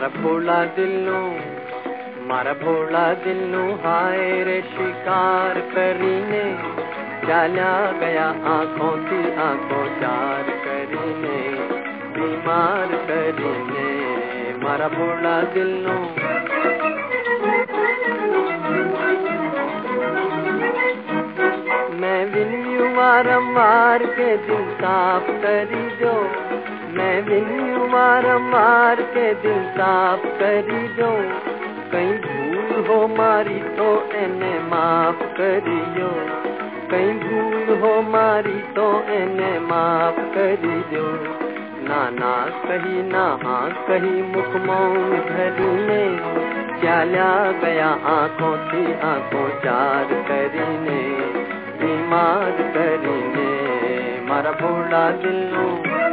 मारा भोला दिल नु हाय रे शिकार करीने चाल्या गया आंखों की आंखों चार करीने बीमार करीने मारा भोला दिल नु मैं विन्यू वारंवार के दिल साफ करी दो मैं विन्यू वारंवार के दिल साफ करी दो कहीं भूल हो मारी तो एने माफ करियो कहीं भूल हो मारी तो एने माफ करी दो ना कही ना हाँ कही मुख मौन धरीने चाल्या गया आंखों की आंखों चार करीने बीमार करीने मारा भोला दिल नु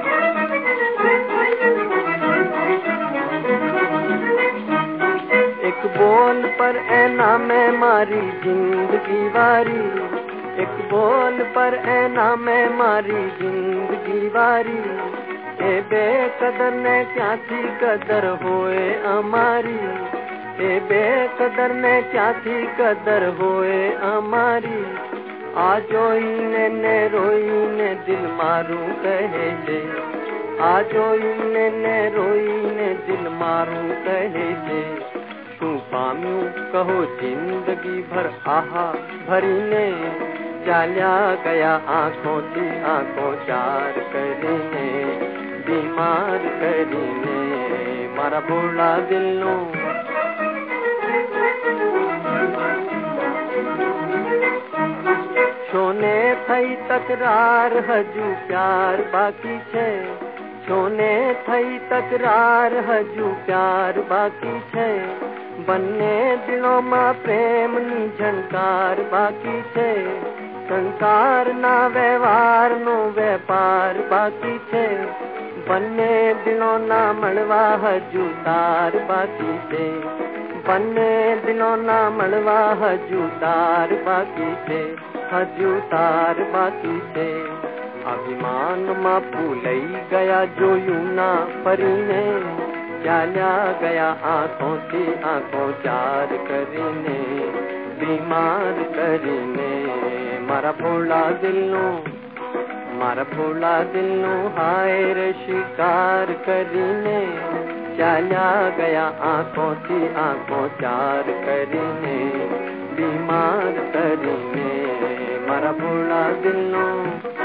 एक बोल पर ऐना मैं मारी जिंदगी वारी एक बोल पर ऐना मैं मारी जिंदगी वारी ए बेकदर ने क्या थी कदर होए हमारी ए बेकदर ने क्या थी कदर होए हमारी आजो ने रोई ने दिल मारू कहे दे आजो ने रोई ने दिल मारू कहे दे तू पाम्यू कहो जिंदगी भर आहा भरी ने चाल्या गया आंखों की आंखों चार करीने बीमार करीने मारा भोला दिल नु छोने थई तकरार हजू प्यार बाकी छे छोने थई तकरार हजू प्यार बाकी छे बन्ने दिलों में प्रेम नी झंकार बाकी छे संसार ना व्यवहार नो व्यापार बाकी छे बन्ने दिलों ना मळवा हजू तार बाकी छे बन्ने दिलों ना मळवा हजू तार बाकी छे हजू तार बाकी छे अभिमान मा फूलई गया जो यूना परीने चाल्या गया आंखों की आंखों चार करीने बीमार करीने मारा भोला दिल नु हाय रे शिकार करीने चाल्या गया आंखों की आंखों चार करीने बीमार करीने मारा भोला दिल नु